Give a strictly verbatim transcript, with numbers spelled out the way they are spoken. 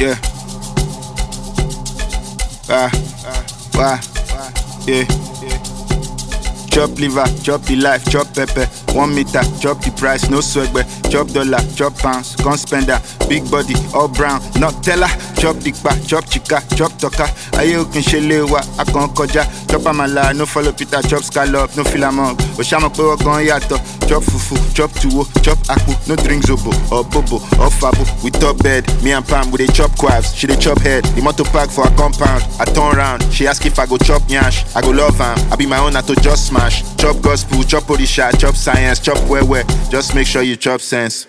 Yeah. Ah, wah, yeah. Chop liver, chop the life, chop pepper. One meter, chop the price, no swagger. Chop dollar, chop pounds, gun spender. Big body, all brown, not teller. Chop dikpa, chop chika, chop toka. Aye okin shelewa, akon koja. Chop amala, no follow Peter. Chop scallop, no filamong. Oshama pe wakon yato. Chop fufu, chop tuwo, chop akpu. No drink zobo, or bobo, or fabo. We top bed, me and Pam, we dey chop quaffs. She dey chop head, the motor park for her compound. I turn round, she ask if I go chop nyash. I go love am, I be my own, I to just smash. Chop gospel, chop odisha, chop science, chop where where. Just make sure you chop sense.